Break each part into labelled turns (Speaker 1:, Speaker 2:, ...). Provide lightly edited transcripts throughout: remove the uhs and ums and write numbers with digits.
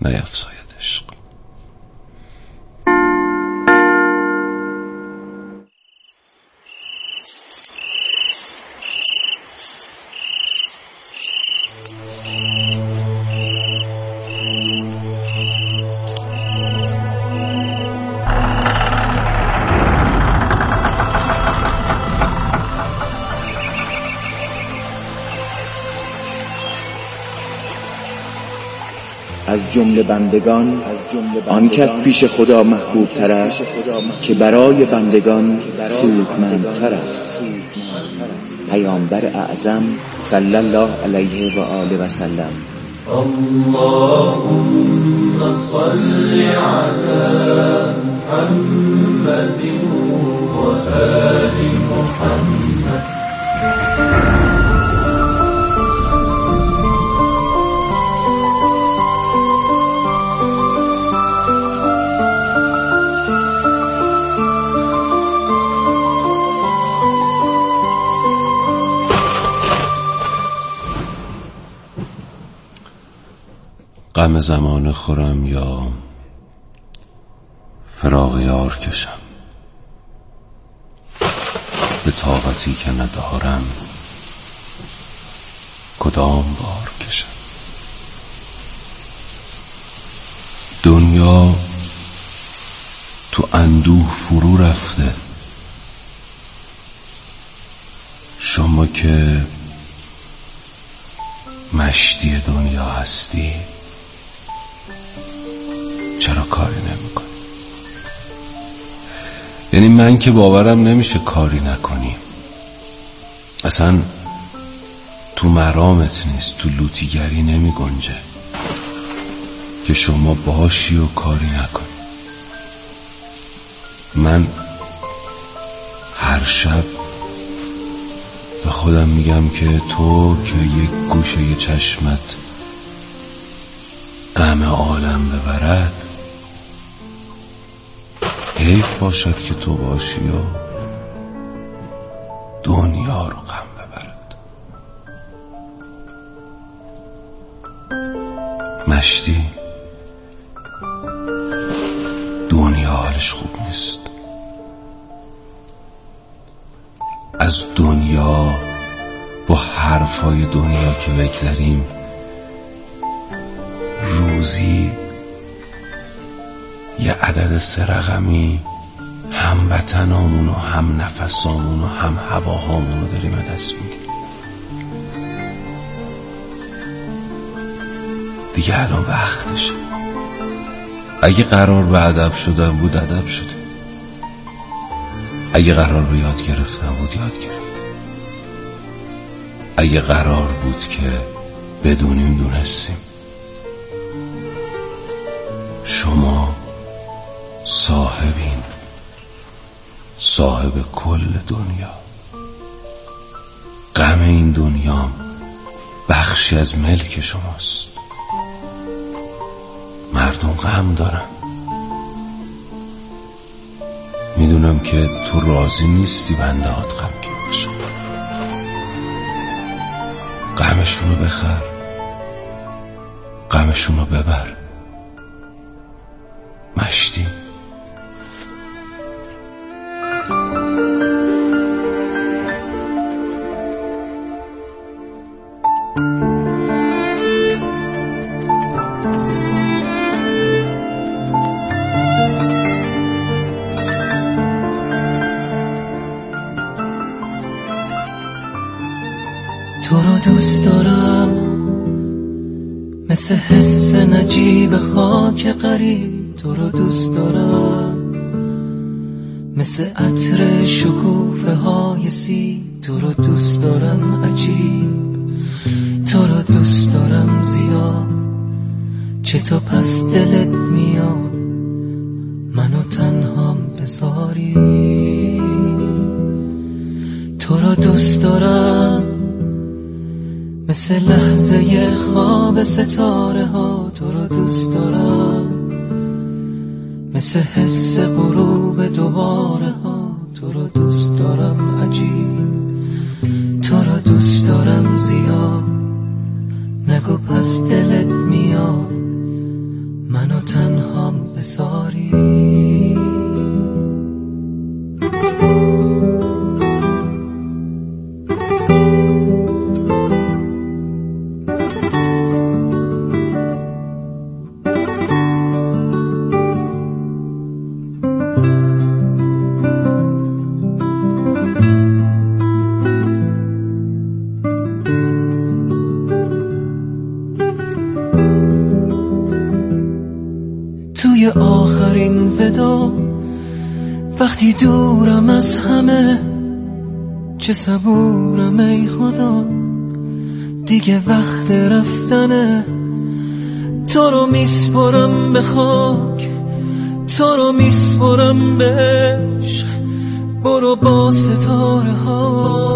Speaker 1: نیفزاید عشق.
Speaker 2: از جمله بندگان آن کس پیش خدا محبوب تر است که برای بندگان سودمندتر است. پیامبر اعظم صلی الله علیه و آله و سلم.
Speaker 3: اللهم صل على محمد و آل محمد.
Speaker 1: غم زمان خورم یا فراق یار کشم، به طاقتی که ندارم کدام بار کشم. دنیا تو اندوه فرو رفته، شما که مشتی دنیا هستی چرا کاری نمی‌کنی؟ یعنی من که باورم نمیشه کاری نکنی. اصلا تو مرامت نیست، تو لوتیگری نمی گنجه که شما باشی و کاری نکنی. من هر شب به خودم میگم که تو که یک گوشه چشمت غم عالم ببرد، حیف باشد که تو باشی و دنیا رو غم ببرد. مشتی دنیا حالش خوب نیست. از دنیا با حرفای دنیا که بگذریم، روزی یه عدد 3 رقمی هم وطنامون و هم نفسامون و هم هواهامون رو داریم دست میدیم. دیگه الان وقتشه. اگه قرار به ادب شدن بود ادب شده، اگه قرار به یاد گرفتن بود یاد گرفتن، اگه قرار بود که بدونیم دونستیم. شما صاحبین، صاحب کل دنیا. غم این دنیا بخشی از ملک شماست. مردم غم دارن. میدونم که تو راضی نیستی بنده هات غمگین باشن. غمشونو بخر، غمشونو ببر. مشتی
Speaker 3: تو رو دوست دارم مثل حس نجیب خاک غریب. تو رو دوست دارم مثل عطر شکوفه های سیب. تو رو دوست دارم عجیب، تو رو دوست دارم زیاد. چطور پس دلت میاد منو تنهام بذاری؟ تو رو دوست دارم مثل لحظه خواب ستاره ها. تو رو دوست دارم مثل حس غروب دوباره ها. تو رو دوست دارم عجیب، تو رو دوست دارم زیاد. نگو پس دلت میاد بساری. توی آخرین ودا وقتی دورم از همه، چه صبورم ای خدا، دیگه وقت رفتنه. تو رو میسپرم به خاک، تو رو میسپرم به عشق، برو با ستاره ها.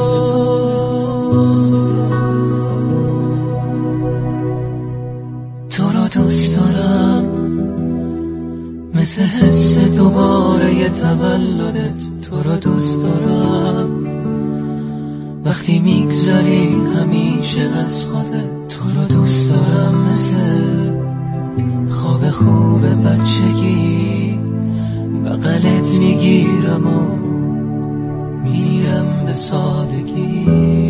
Speaker 3: تو رو دوست دارم مثل حس دوباره تولدت. تو رو دوست دارم وقتی میگذری همیشه از خودت. تو رو دوست دارم مثل خواب خوب بچگی، بغلت میگیرم و میرم به سادگی.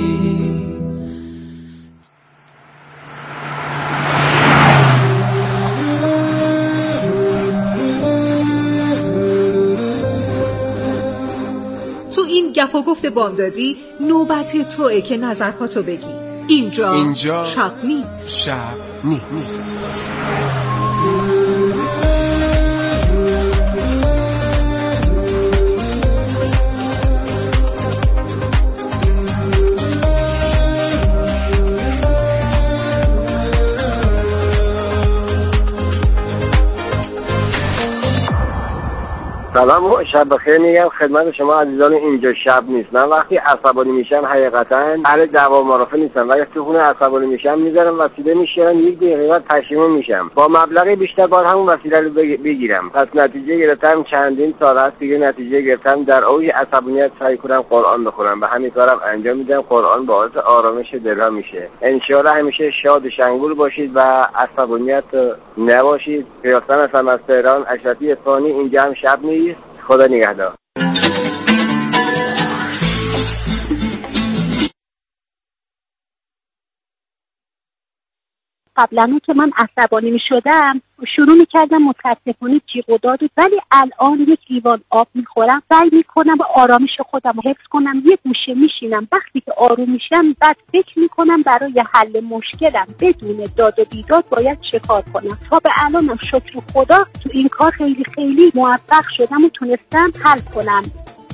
Speaker 4: گپ و گفت بامدادی نوبت توئه که نظرهاتو بگی. اینجا شب نیست.
Speaker 5: سلام و شب بخیر میگم خدمت شما عزیزان. اینجا شب نیست. من وقتی عصبانی میشم حقیقتا اهل دعوا معارفه نیستم، ولی تو خونه عصبانی میشم میذارم وسیله میشیرم، یک دقیقه بعد پشیمون میشم. با مبلغی بیشتر باید همون وسیله رو بگیرم. پس نتیجه گرفتم چندین سال است دیگه نتیجه گرفتم در اوج عصبانیت سعی کنم قرآن بخونم و همین کارم انجام میدم. قرآن باعث آرامش دلها میشه. ان همیشه شاد و شنگول باشید و عصبانیت نباشید. پیاستن هستم از تهران، اشرفی اصفهانی. اینجا هم شب نیست. خدا نگهدار.
Speaker 6: قبلا که من عصبانی می شدم شروع می کردم متاسفانه جیغ و داد، ولی الان یک لیوان آب می خورم، سعی می کنم به آرامش خودم رو حفظ کنم، یک گوشه می شینم. وقتی که آروم میشم بعد فکر می کنم برای حل مشکلم بدون داد و بیداد باید چه کار کنم. تا به الانم شکر خدا تو این کار خیلی خیلی موفق شدم و تونستم حل کنم.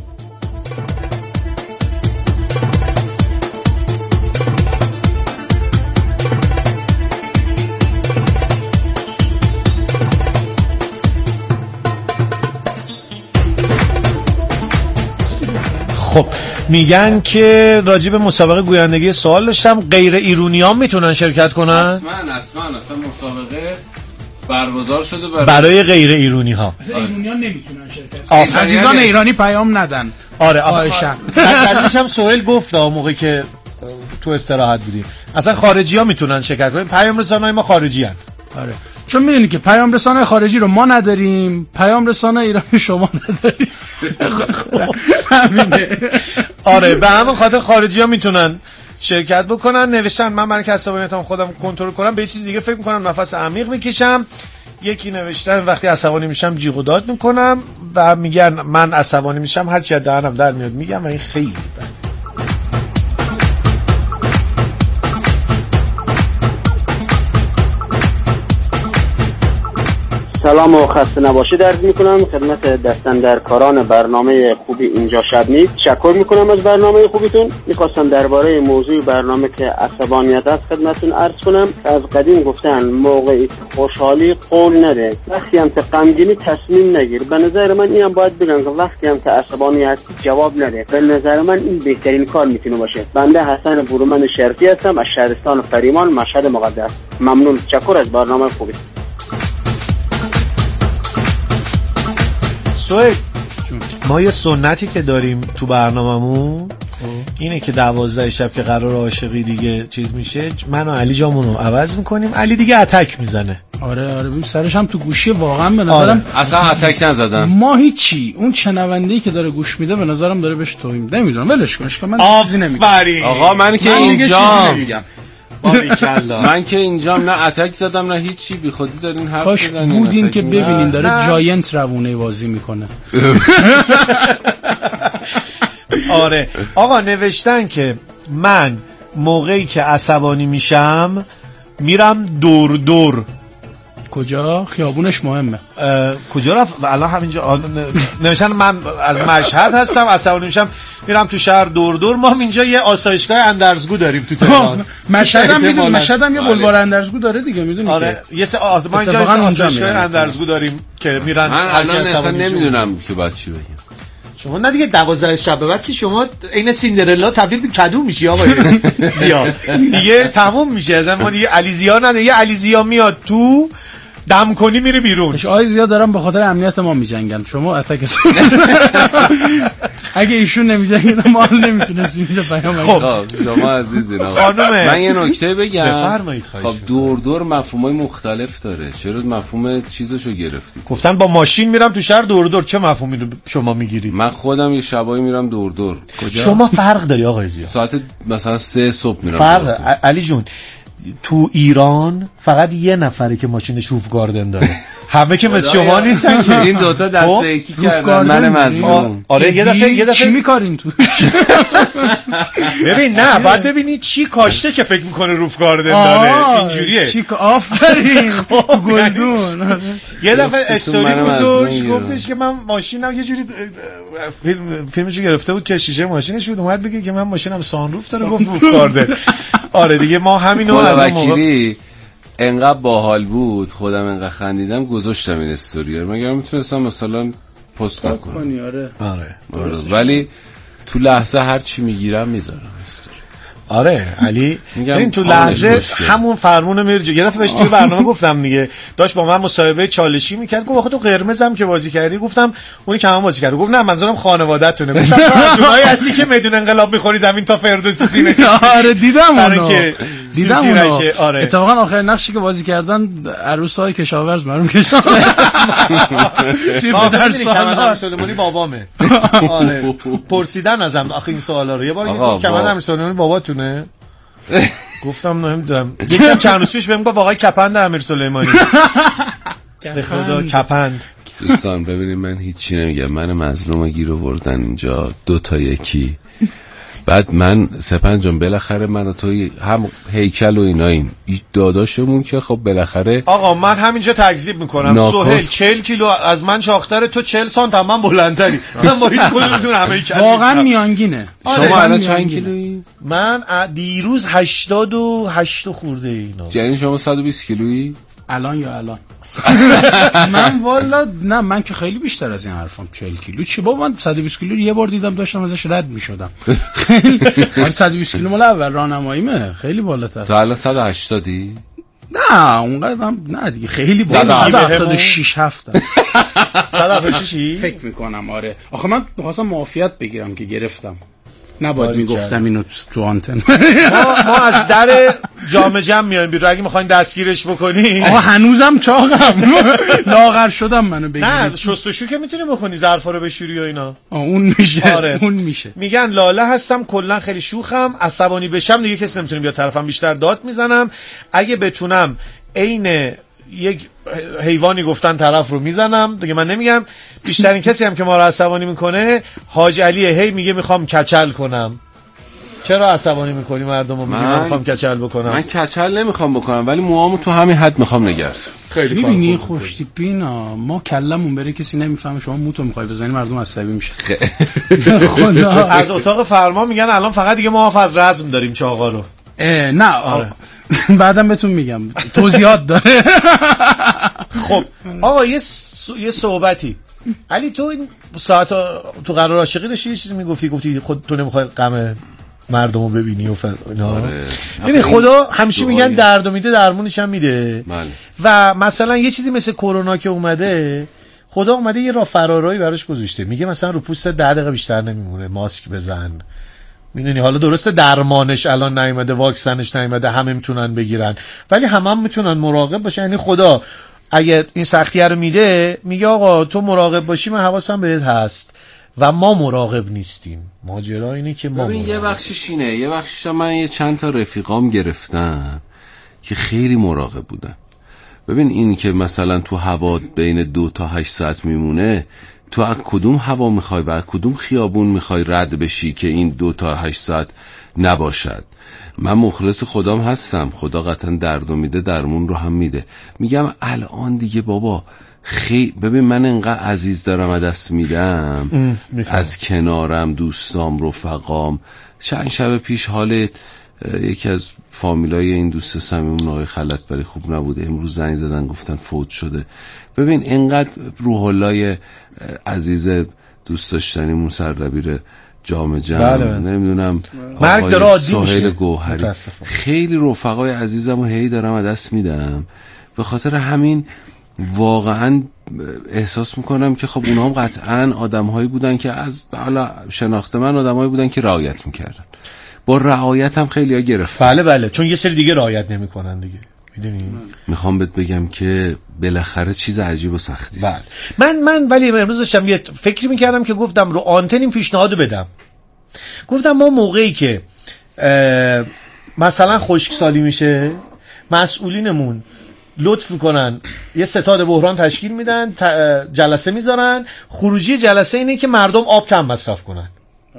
Speaker 7: خب میگن که راجع به مسابقه گویندگی سوال داشتم، غیر ایرونیان میتونن شرکت کنن؟
Speaker 1: حتما اصلا مسابقه برگزار شده
Speaker 7: برای غیر ایرونی ها.
Speaker 8: ایرونیان نمیتونن شرکت کنن. عزیزان ایرانی پیام ندن.
Speaker 7: آره قبلش سهیل گفت موقعی که تو استراحت بودیم اصلا خارجی ها میتونن شرکت کنن. پیام رسانه‌های ما خارجی هن.
Speaker 8: آره چون میدونی که پیام رسانه خارجی رو ما نداریم، پیام رسانه ایرانی شما نداریم. همینه.
Speaker 7: آره به همون خاطر خارجی ها میتونن شرکت بکنن. نوشتن من برای که عصبانیتم خودم کنترل کنم به یه چیز دیگه فکر میکنم، نفس عمیق میکشم. یکی نوشتن وقتی عصبانی میشم جیغ و داد میکنم و میگن من عصبانی میشم هر چی از دهنم در میاد میگم و این خیلی بده.
Speaker 5: سلام و خسته نباشید عرض میکنم خدمت دستاندرکاران برنامه خوبی اینجا شب نیست. تشکر میکنم از برنامه خوبیتون. میخواستم درباره موضوع برنامه که عصبانیت است خدمتتون عرض کنم. از قدیم گفتن موقعی خوشحالی قول نده، وقتی هم که غمگینی تصمیم نگیر. به نظر من اینم باید بگم که وقتی هم که عصبانیت جواب نده، به نظر من این بهترین کار میتونه باشه. بنده حسن برومند شرفی هستم از شهرستان فریمان، مشهد مقدس. ممنون، تشکر از برنامه خوبی.
Speaker 7: سوید ما یه سنتی که داریم تو برنامه‌مون اینه که 12 شب که قرار عاشقی دیگه چیز میشه، من و علی جامونو عوض میکنیم، علی دیگه اتک میزنه.
Speaker 8: آره ببین سرش هم تو گوشی واقعا به نظرم
Speaker 1: اصلا اتک نزدم
Speaker 8: ما هیچی. اون شنونده‌ای که داره گوش میده به نظرم داره بهش توهین نمیدونم. ولش کن من چیزی نمیگم.
Speaker 1: آقا من که اینجا
Speaker 7: نمیگم.
Speaker 1: من که اینجا نه اتک زدم نه هیچی، بی خودی دارین حرف
Speaker 8: کاش
Speaker 1: میزنین.
Speaker 8: بودین که ببینین داره جاینت روونه بازی میکنه.
Speaker 7: آره آقا نوشتن که من موقعی که عصبانی میشم میرم دور.
Speaker 8: کجا؟ خیابونش مهمه.
Speaker 7: کجا رفت؟ الان همینجا نوشتن من از مشهد هستم، عصبانی میشم میرم تو شهر دور. ما اینجا یه آسایشگاه اندرزگو داریم تو تهران.
Speaker 8: مشهد هم یه بلوار اندرزگو داره دیگه، میدونی
Speaker 7: آره
Speaker 8: که
Speaker 7: ما اینجا آسایشگاه اندرزگو داریم که میرن.
Speaker 1: من الان اصلا نمیدونم که بعد چی بگم.
Speaker 7: شما نه دیگه 12 شب بعد که شما عین سیندرلا تبدیل به کدو میشی آقا زیاد دیگه تموم میشه. از ما دیگه علی زیا نه، یه علی زیا میاد تو دم کنی میره بیرون.
Speaker 8: آقای زیا دارن به خاطر امنیت ما میجنگن، شما اتکتون اگه ایشون نمیجنگن ما نمیتونستیم اینجا پیام.
Speaker 1: خب شما عزیزین من یه نکته بگم.
Speaker 7: بفرمایید.
Speaker 1: خب دور مفهومای مختلف داره، چرا مفهوم چیزشو گرفتی؟
Speaker 7: گفتن با ماشین میرم تو شهر دور، چه مفهومی رو شما میگیرید؟
Speaker 1: من خودم یه شبایی میرم دور.
Speaker 7: کجا؟ شما فرق داری آقای زیا.
Speaker 1: ساعت مثلا 3 صبح میرم
Speaker 7: فرق. علی جون تو ایران فقط یه نفره که ماشینش روف گاردن داره، همه که مثل شما نیستن که.
Speaker 1: این دوتا دست به یکی کردن من مظلوم.
Speaker 7: آره یه دفعه
Speaker 8: چی میکارین تو؟
Speaker 7: ببین نه بعد ببینی چی کاشته که فکر میکنه روف گاردن داره. اینجوریه
Speaker 8: چی آفرین تو گلدون.
Speaker 7: یه دفعه استوری گذاشت گفتش که من ماشینم یه جوری فیلمشو گرفته بود که شیشه ماشینش بود، اومد بگه که من ماشینم سانروف داره، گفت روف گاردن. آره دیگه ما همینو از اون موقع
Speaker 1: انقدر باحال بود، خودم انقدر خندیدم گذاشتم این استوری رو. مگر میتونستم مثلا پست کنم.
Speaker 7: آره
Speaker 1: ولی تو لحظه هر چی میگیرم میذارم استوری.
Speaker 7: آره علی این تو لحظه همون فرمون میرجه. یه دفعه بهش توی برنامه گفتم دیگه، داشت با من مصاحبه چالشی میکرد، گفت آخه تو قرمزم که بازی کردی. گفتم اونی که من بازی کرد. گفت نه منظورم خانواده‌تونه. گفتم تو از اونایی هستی که بدون انقلاب میخوری زمین تا فردوسی سینه.
Speaker 8: آره دیدم اونو.
Speaker 7: آره
Speaker 8: اتفاقا آخر نقشی که بازی کردن عروسای کشاورز مریم کشاورز. چی در سال
Speaker 7: سلیمانی بابامه. آره پرسیدن ازم آخه این سوالا رو. یه بار کمند سلیمانی باباتونه. گفتم نمیدونم. یکم چند روز پیش بهم گفت آقای کپند امیر سلیمانی. به خدا کپند.
Speaker 1: دوستان ببینید من هیچی نمیگم، من مظلوم گیر آوردن اینجا 2-1. بعد من سپن جان بالاخره من و توی هم هیکل و ایناییم داداشمون که خب بالاخره.
Speaker 7: آقا من همینجا تکذیب میکنم. سهیل 40 کیلو از من چاقتره، تو 40 سانت هم من بلندتری. من با هیچ کدومتون همه هیکل
Speaker 8: واقعا میانگینه.
Speaker 1: شما الان چند کیلویی؟
Speaker 7: من دیروز 88 خورده اینا.
Speaker 1: یعنی شما 120 کیلویی؟
Speaker 8: الان من والا نه، من که خیلی بیشتر از این حرفم. 40 کیلو چی بابا؟ من 120 کیلو یه بار دیدم داشتم ازش رد میشدم. خیلی 120 کیلو مال اول راهنماییمه، خیلی بالاتر.
Speaker 1: تا الان 180ی؟
Speaker 8: نه اونقدر نه دیگه، خیلی بالا. 176 هفتم.
Speaker 7: 176
Speaker 8: فکر میکنم. آره آخه من خواستم معافیت بگیرم که گرفتم، نباید میگفتم اینو تو آنتن.
Speaker 7: ما از در جام جم میایم بیرون اگه میخواین دستگیرش بکنی.
Speaker 8: آقا هنوزم چاقم، لاغر شدم منو بگیرید.
Speaker 7: نه شستشو که میتونی بکنی، ظرفا رو بشوری و اینا.
Speaker 8: اون میشه.
Speaker 7: آره.
Speaker 8: اون میشه.
Speaker 7: میگن لاله هستم، کلا خیلی شوخم، عصبانی بشم دیگه کسی نمیتونه بیاد طرفم، بیشتر داد میزنم. اگه بتونم عین یک حیوانی گفتن طرف رو میزنم دیگه. من نمیگم. بیشترین کسی هم که ما رو عصبانی میکنه حاج علیه، هی میگه میخوام کچل کنم. چرا عصبانی میکنی مردم رو؟ من میخوام کچل بکنم.
Speaker 1: من کچل نمیخوام بکنم ولی موامو تو همین حد میخوام نگرد.
Speaker 7: خیلی
Speaker 8: میبینی خوشتیپینا ما کلمون بره کسی نمیفهمه، شما موتو میخوای بزنی مردم عصبی میشه.
Speaker 7: خدا از اتاق فرما میگن الان فقط دیگه ما از رزم داریم چاقا رو.
Speaker 8: نه آره. بعدم بهتون میگم توضیحات داره.
Speaker 7: خب آقا یه صحبتی. علی تو این ساعت تو قرار عاشقی داشتی یه چیزی گفتی خود تو نمیخوای غم مردمو ببینی و
Speaker 1: آره.
Speaker 7: ببین خدا همیشه میگن درد میده درمونش هم میده. و مثلا یه چیزی مثل کرونا که اومده، خدا اومده یه راه فرارایی براش گذاشته. میگه مثلا رو پوست 10 دقیقه بیشتر نمیمونه، ماسک بزن، میدونی حالا درسته درمانش الان نیومده، واکسنش نیومده، همه میتونن بگیرن، ولی هم میتونن مراقب باشن. یعنی خدا اگه این سختیه رو میده، میگه آقا تو مراقب باشی من حواسم بهت هست و ما مراقب نیستیم. ماجرا اینه که ما
Speaker 1: ببین یه بخشش اینه، یه بخشش من یه چند تا رفیقام گرفتن که خیلی مراقب بودن. ببین این که مثلا تو هوا بین 2 تا 8 ساعت میمونه، تو از کدوم هوا میخوای و از کدوم خیابون میخوای رد بشی که این 2 تا 8 ساعت نباشد؟ من مخلص خدام هستم، خدا قطعا دردو میده درمون رو هم میده. میگم الان دیگه بابا ببین من انقدر عزیز دارم از دست میدم، از کنارم دوستام رفقام. چند شب پیش حال یکی از فامیلای این دوست صمیمم آقای خلعتبری خوب نبوده، امروز زنگ زدن گفتن فوت شده. ببین انقدر روح الله عزیز دوست داشتنیمون سردبیر جام جمع، نمیدونم
Speaker 7: مرگ داره عادی
Speaker 1: سهیل گوهری، خیلی رفقای عزیزمو هی دارم از دست میدم. به خاطر همین واقعا احساس میکنم که خب اونها هم قطعا آدمهایی بودن که از حالا شناخت من آدمهایی بودن که رعایت میکردن. با رعایت هم خیلی ها گرفت.
Speaker 7: بله چون یه سری دیگه رعایت نمیکنن دیگه، میدونی.
Speaker 1: میخوام بهت بگم که بالاخره چیز عجیب و سختی است.
Speaker 7: من ولی امروز داشتم یه فکری میکردم که گفتم رو آنتن این پیشنهادو بدم. گفتم ما موقعی که مثلا خشکسالی میشه، مسئولینمون لطف میکنن یه ستاد بحران تشکیل میدن، جلسه میذارن، خروجی جلسه اینه که مردم آب کم مصرف کنن.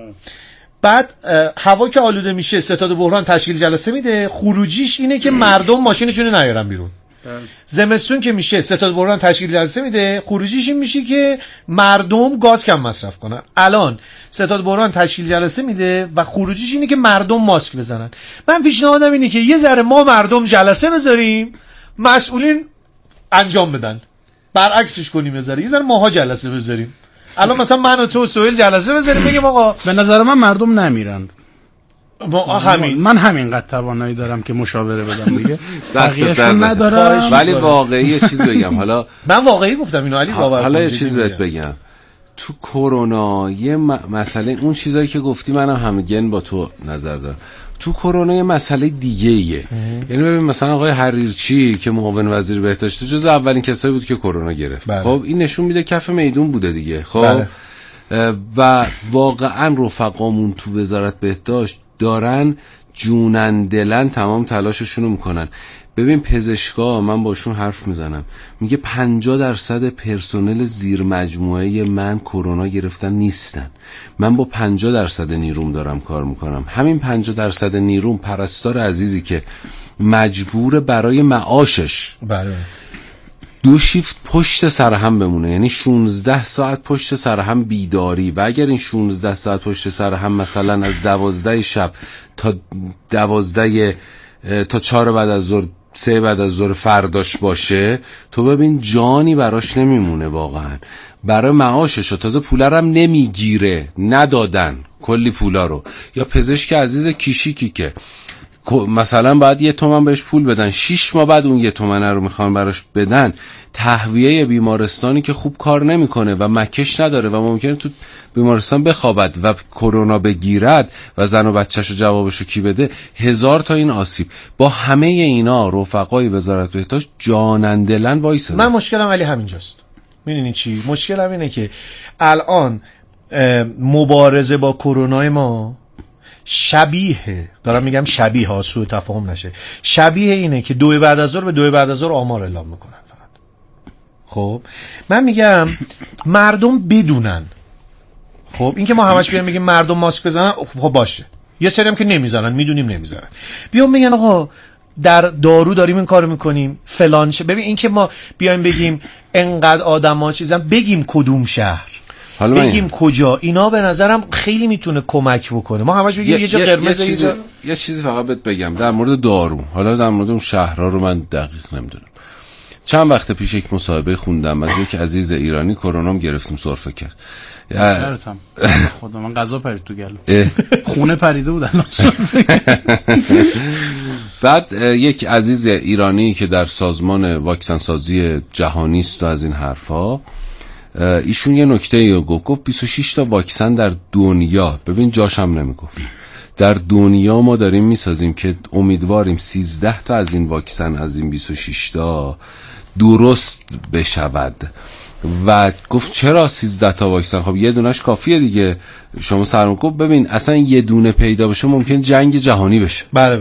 Speaker 7: بعد هوا که آلوده میشه ستاد بحران تشکیل جلسه میده، خروجیش اینه که مردم ماشینشون نیارن بیرون. زمستون که میشه ستاد بحران تشکیل جلسه میده، خروجیش این میشه که مردم گاز کم مصرف کنن. الان ستاد بحران تشکیل جلسه میده و خروجیش اینه که مردم ماسک بزنن. من پیشنهادم اینه که یه ذره ما مردم جلسه بذاریم، مسئولین انجام بدن، برعکسش کنیم. یه ذره ماها جلسه بذاریم. الان مثلا من و تو سهیل جلسه بذاریم بگیم آقا
Speaker 8: به نظر من مردم نمیرن.
Speaker 7: من
Speaker 8: همینقدر توانایی دارم که مشاوره بدم دیگه.
Speaker 1: بقیه‌شون
Speaker 8: ندارم.
Speaker 1: ولی واقعی یه چیز بگم، حالا
Speaker 7: من واقعی گفتم اینو علی باور کن.
Speaker 1: حالا یه چیز بهت بگم، تو کرونا یه مسئله، اون چیزایی که گفتی منم همگن با تو نظر دارم. تو کرونا یه مسئله دیگه ایه. یعنی ببین مثلا آقای حریرچی که معاون وزیر بهداشت جز اولین کسایی بود که کرونا گرفت. خب این نشون میده کف میدون بوده دیگه. خب و واقعا رفقامون تو وزارت بهداشت دارن جونن دلن تمام تلاششونو میکنن. ببین پزشکا، من باشون حرف میزنم، میگه 50% پرسنل زیر مجموعه من کرونا گرفتن نیستن. من با 50% نیروم دارم کار میکنم. همین 50% نیروم پرستار عزیزی که مجبور برای معاشش 2 شیفت پشت سر هم بمونه، یعنی 16 ساعت پشت سر هم بیداری، و اگر این 16 ساعت پشت سر هم مثلا از 12 شب تا 12 تا 4 بعد از ظهر 3 بعد از ظهر فرداش باشه، تو ببین جانی براش نمیمونه واقعا برای معاشش. تازه پولرم نمیگیره، ندادن کلی پولا رو. یا پزشک عزیز کیشیکی که مثلا باید 1 تومن بهش پول بدن، 6 ماه بعد اون 1 تومن رو میخوان براش بدن. تهویه بیمارستانی که خوب کار نمیکنه و مکش نداره و ممکنه تو بیمارستان بخوابد و کرونا بگیرد و زن و بچه‌شو جوابشو کی بده. 1000 تا این آسیب. با همه اینا رفقای وزارت بهداشت جانندلن وایسن.
Speaker 7: من مشکلم ولی همینجاست. میدونی چی مشکلم؟ اینه که الان مبارزه با کرونا ما شبیه، دارم میگم شبیه ها، سوء تفاهم نشه، شبیه اینه که 2 بعد از ظهر به 2 بعد از ظهر آمار اعلام میکنن فقط. خب من میگم مردم بدونن. خب این که ما همش بیان بگیم مردم ماسک بزنن، خب باشه، یه سری هم که نمیزنن، میدونیم نمیزنن، بیان بگن آقا در دارو داریم این کارو میکنیم فلان. ببین این که ما بیایم بگیم انقدر آدما چیزن، بگیم کدوم شهر، بگیم کجا، اینا به نظرم خیلی میتونه کمک بکنه. ما همش بگیم یه جا قرمز،
Speaker 1: یه چیزی فقط بهت بگم در مورد دارو. حالا در مورد اون شهرها رو من دقیق نمیدونم. چند وقت پیش یک مصاحبه خوندم از یک عزیز ایرانی، کرونام گرفتیم سرفه کرد.
Speaker 8: خدا من غذا پرید تو گلو، خونه پریده بود الان سرفه.
Speaker 1: بعد یک عزیز ایرانی که در سازمان واکسن سازی جهانی است و از این حرفا، ایشون یه نکته گفت 26 تا واکسن در دنیا، ببین جاشم نمیگفت، در دنیا ما داریم میسازیم که امیدواریم 13 تا از این واکسن از این 26 تا درست بشود و گفت چرا 13 تا واکسن؟ خب یه دونش کافیه دیگه. شما سرمایه‌گذار ببین اصلا یه دونه پیدا بشه ممکن جنگ جهانی بشه.
Speaker 7: بله.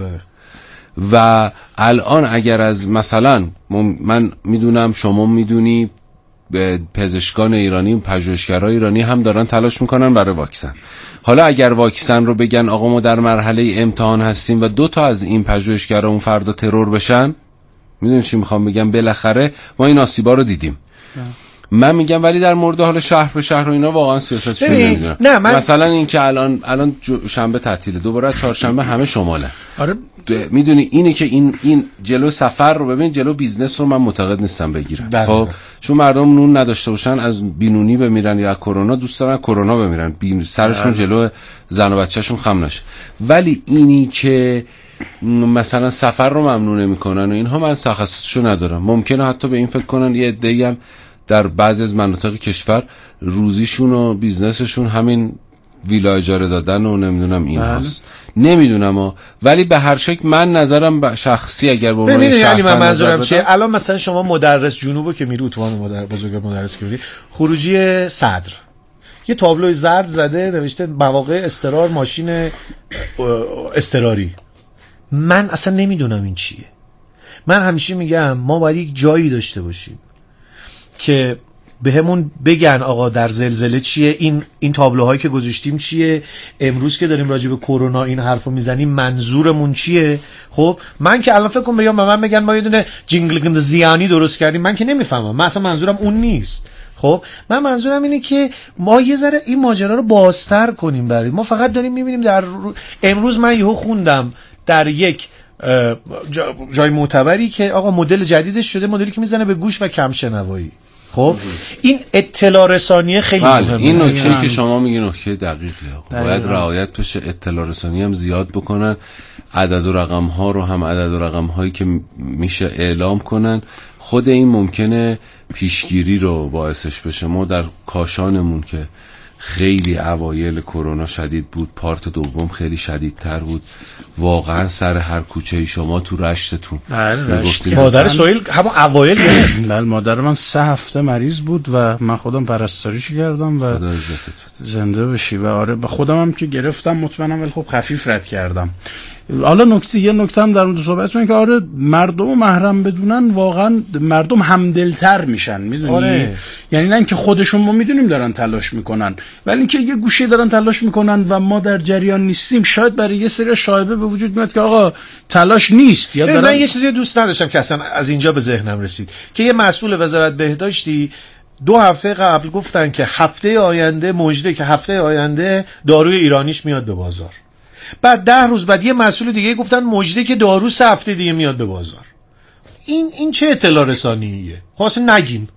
Speaker 1: و الان اگر از مثلا من میدونم شما میدونی پزشکان ایرانی پژوهشگرای ایرانی هم دارن تلاش میکنن برای واکسن. حالا اگر واکسن رو بگن آقا ما در مرحله امتحان هستیم و 2 تا از این پژوهشگرا اون فردا ترور بشن، میدونید چی میخوام بگم؟ بالاخره ما این آسیبا رو دیدیم. من میگم ولی در مورد حالا شهر به شهر و اینا واقعا سیاستشون نمیدونم. مثلا این که الان شنبه تعطیله، دوباره چهارشنبه همه شماله.
Speaker 8: آره
Speaker 1: میدونی اینه که این جلو سفر رو ببین، جلو بیزنس رو من معتقد نیستم بگیرن. خب چون مردم نون نداشته باشن از بینونی بمیرن یا کرونا، دوست دارن کرونا بمیرن، سرشون جلو زن و بچه‌شون خم نشه. ولی اینی که مثلا سفر رو ممنوع نمی‌کنن و اینها من تخصصشو ندارم. ممکنه حتی به این فکر کنن یه عده‌ای هم در بعضی از مناطق کشور روزیشون و بیزنسشون همین ویلا اجاره دادن و نمیدونم این هست. نمیدونم ولی به هر شکل من نظرم شخصی اگر به عنوان
Speaker 7: یعنی من منظورم چیه؟ الان مثلا شما مدرس جنوبو که میری اتوبان بزرگ مدرس که میری، خروجی صدر یه تابلوی زرد زده نوشته مواقع استقرار ماشین اضطراری. من اصلا نمیدونم این چیه. من همیشه میگم ما باید یک جایی داشته باشیم که به همون بگن آقا در زلزله چیه، این تابلوهایی که گذاشتیم چیه، امروز که داریم راجع به کرونا این حرفو میزنیم منظورمون چیه. خب من که الان فکر کنم بیام به من بگن ما یه دونه جینگل زیانی درست کردیم، من که نمیفهمم. من اصلا منظورم اون نیست. خب من منظورم اینه که ما یه ذره این ماجرا رو بازتر کنیم. برای ما فقط داریم میبینیم در امروز من یهو خوندم در یک جای معتبری که آقا مدل جدیدش شده، مدلی که میزنه به گوش و کم شنوایی. خب این اطلاع رسانی خیلی مهمه.
Speaker 1: این نکته که شما میگین نکته دقیقیه. باید رعایت بشه، اطلاع رسانی هم زیاد بکنن، عدد و رقم ها رو هم عدد و رقم هایی که میشه اعلام کنن. خود این ممکنه پیشگیری رو باعثش بشه. ما در کاشانمون که خیلی اوایل کرونا شدید بود، پارت دوم خیلی شدیدتر بود، واقعا سر هر کوچه شما تو رشتتون
Speaker 7: مادر سهیل همون اوایل
Speaker 8: بله مادر من 3 هفته مریض بود و من خودم پرستاریش کردم و زنده بشی. و آره به خودم هم که گرفتم مطمئنم، ولی خب خفیف رد کردم. حالا یه نکته هم در مورد صحبتتون که آره مردم محرم بدونن واقعا مردم همدلتر میشن، میدونی؟
Speaker 7: آره.
Speaker 8: یعنی نه اینکه خودشون ما میدونیم دارن تلاش میکنن، ولی اینکه یه گوشه دارن تلاش میکنن و ما در جریان نیستیم. شاید برای یه سری شایبه به وجود میاد که آقا تلاش نیست یا دارن.
Speaker 7: من یه چیزی دوست نداشتم که اصلا از اینجا به ذهنم رسید که یه مسئول وزارت بهداشتی 2 هفته قبل گفتن که هفته آینده مژده که هفته آینده داروی ایرانیش میاد به بازار. بعد 10 روز بعد یه مسئول دیگه گفتن مژده که دارو 3 هفته دیگه میاد به بازار. این چه اطلاع رسانیه؟ خب اصلا نگیم.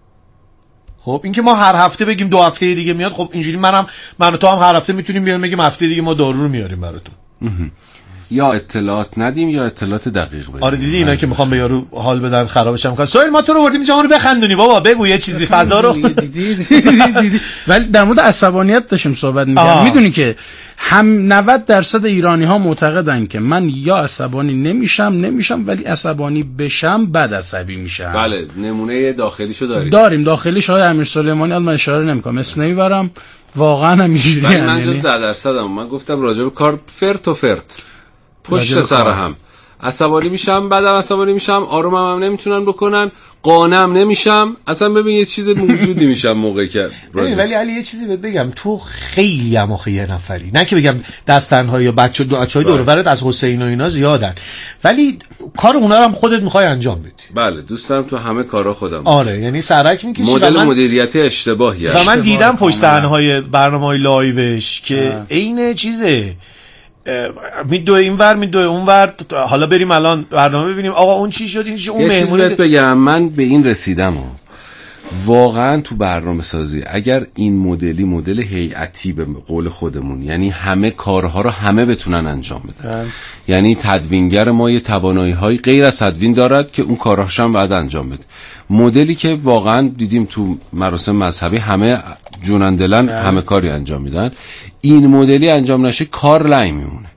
Speaker 7: خب این که ما هر هفته بگیم 2 هفته دیگه میاد، خب اینجوری من و تو هم هر هفته میتونیم بیان بگیم هفته دیگه ما دارو رو میاریم براتون.
Speaker 1: یا اطلاعات ندیم یا اطلاعات دقیق بدیم.
Speaker 7: آره دیدی اینا که میخوام به یارو حال بدن خرابش هم کنن. سوال ما تو رو بردیم اینجا ما رو بخندونی بابا، بگو یه چیزی فضا رو.
Speaker 8: دیدی. ولی در مورد عصبانیت داشتیم صحبت می‌کردیم. میدونی که هم 90% ایرانی ها معتقدن که من یا عصبانی نمیشم ولی عصبانی بشم بعد عصبی میشم.
Speaker 1: بله نمونه داخلیشو
Speaker 8: داریم داخلیش های امیر سلیمانی. الان من اشاره نمیکنم، اسم نمیبرم، واقعا همینجوریه.
Speaker 1: من جز 10% من گفتم راجع به کار فرت و فرت پشت سر هم عصبانی میشم، بعدم عصبانی میشم، آرومم هم نمیتونن بکنن، قانعم نمیشم، اصلا ببین یه چیز موجودی میشم موقعی که
Speaker 7: ولی علی یه چیزی بهت بگم، تو خیلی هم آخه یه نفری، نه که بگم دست تنها یا بچه‌های دور و برت از حسین و اینا زیادن، ولی کار اونا رو هم خودت میخوای انجام بدی.
Speaker 1: بله دوست دارم تو همه کارا خودم.
Speaker 7: آره یعنی سرک میکشی.
Speaker 1: مدل مدیریتی اشتباهی
Speaker 7: و من دیدم پشت صحنه‌های برنامه‌های لایوش که عین چیزه، میدوه اینور میدوه اونور، حالا بریم الان برنامه ببینیم آقا اون چی شد این چی اون.
Speaker 1: یه چیز بهت بگم، من به این رسیدم واقعا تو برنامه سازی اگر این مدل هیئتی به قول خودمون، یعنی همه کارها رو همه بتونن انجام بدن، یعنی تدوینگر ما یه توانایی‌های غیر از تدوین دارد که اون کارهاش هم بعد انجام بده، مدلی که واقعا دیدیم تو مراسم مذهبی همه جونن دلن همه کاری انجام میدن، این مدلی انجام نشه کار لای میمونه.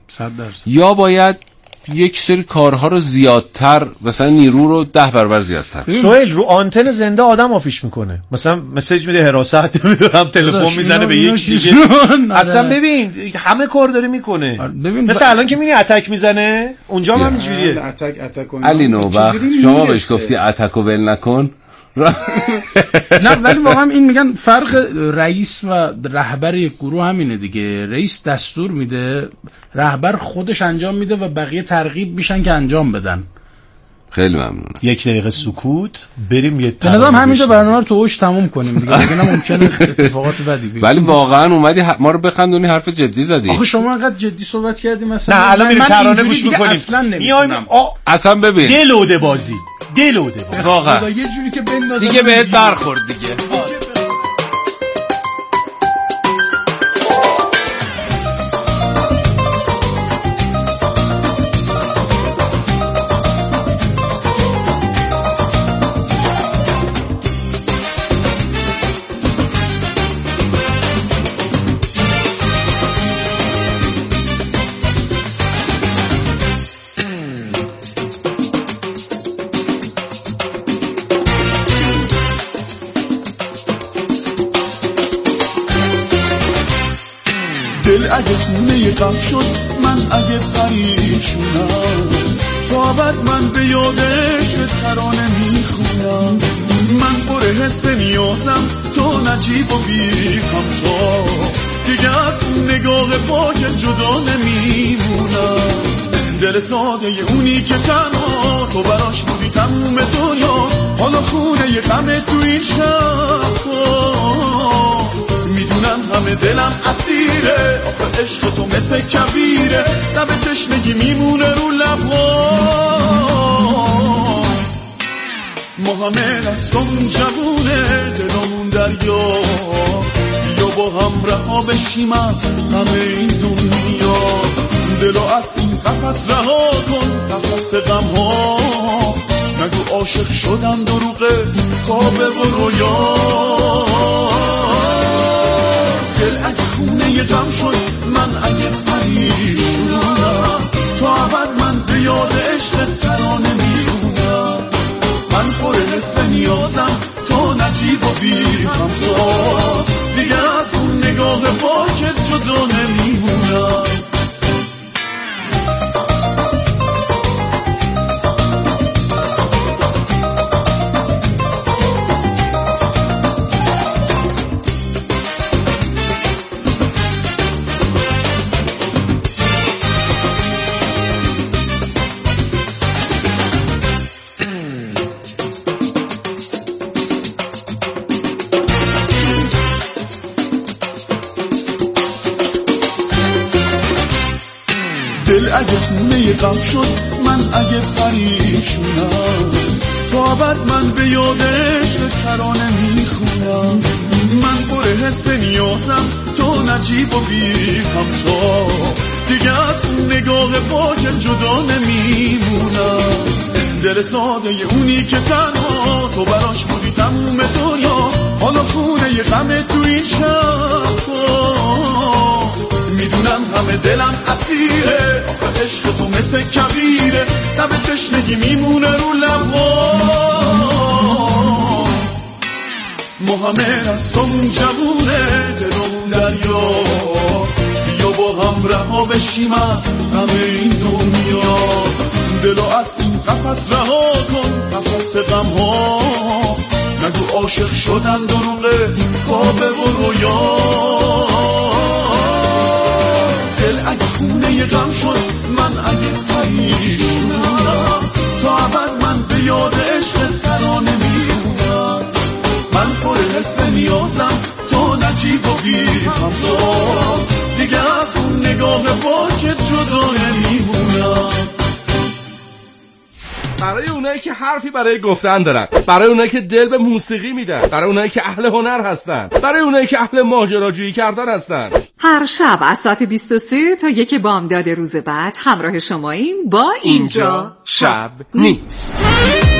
Speaker 8: 100%.
Speaker 1: یا باید یک سری کارها رو زیادتر، مثلا نیرو رو 10 برابر زیادتر.
Speaker 7: سهیل رو آنتن زنده آدم آفیش میکنه، مثلا مسیج میده حراست نمیدونم، تلفن میزنه به یک دیگه. اصلا ببین همه کار داره میکنه. مثلا الان که میبینی اتک میزنه اونجا هم اینجوریه.
Speaker 8: اتک
Speaker 1: علی نوبخت شما بهش گفتی اتک و ول نکن.
Speaker 8: نه ولی واقعا این میگن فرق رئیس و رهبر یک گروه همینه دیگه. رئیس دستور میده، رهبر خودش انجام میده و بقیه ترغیب میشن که انجام بدن.
Speaker 1: خیلی ممنونم.
Speaker 7: 1 دقیقه سکوت بریم یه
Speaker 8: به نظرم همینجا برنامه رو تو اوج تموم کنیم دیگه. دیگه ممکنه اتفاقات بدی بیفته.
Speaker 1: ولی واقعا اومدی ما رو بخندونی، حرف جدی زدی.
Speaker 8: آخه شما انقدر جدی صحبت کردی مثلا.
Speaker 7: نه الان میریم ترانه گوش میکنیم.
Speaker 1: اصلا ببین
Speaker 7: دلوده بازی
Speaker 1: واقعا
Speaker 8: یه جوری که بندازه
Speaker 1: دیگه بهت برخورد دیگه.
Speaker 9: اگه خونه غم شد، من اگه پریشونم، تا بعد من به یادش ترانه میخونم. من پر حس نیازم، تو نجیب و بی همتا، دیگه از اون نگاه پاک جدا نمیمونم. دل ساده اونی که تنها تو براش بودی تموم دنیا، حالا خونه یه غمه تو این شب. میدونم همه دلم اسیره، آخه عشق تو مثل کبیره، لب تشنگی میمونه رو لبها. ما همه دستمون جوونه، دلمون دریا، یا با هم رها بشیم از همه این دنیا. دلو از این قفس رها کن، قفس غم ها، نگو عاشق شدم دروغه، خوابه و رویا. دل اگه خونه غم شد، من اگه پریشونم، تا ابد من به یاد عشق ترانه میمونم. من پر حس نیازم، تو نجیب و بی همتا، دیگه از اون نگاه پاکت جدا نمیمونم. دل اگه خونه غم شد، من اگه پریشونم، تا ابد من به یاد عشق ترانه میخونم. من پر حس نیازم، تو نجیب و بی همتا، دیگه از اون نگاه پاک جدا نمیمونم. دل ساده اونی که تنها تو براش بودی تموم دنیا، حالا خونه یه غمه تو این شب. میدونم همه دلم اسیره، آخه عشق تو مثل کبیره، لب تشنگی میمونه رو لبها. ما همه دستمون جوونه، دلمون دریا، بیا با هم رها بشیم از همه این دنیا. دلو از این قفس رها کن، قفس غم ها، نگو عاشق شدن دروغه، خوابه و رویا. دل اگه خونه غم شد، من اگه پریشونم، تا ابد من به یاد عشق ترانه میمونم. من پر حس نیازم، تو نجیب و بی همتا، دیگه از اون نگاه پاکت جدا نمیمونم.
Speaker 10: برای اونایی که حرفی برای گفتن دارن، برای اونایی که دل به موسیقی میدن، برای اونایی که اهل هنر هستن، برای اونایی که اهل ماجراجویی کردن هستن،
Speaker 4: هر شب از ساعت 23 تا 1 بامداد روز بعد همراه شماییم با اینجا
Speaker 10: شب نیست.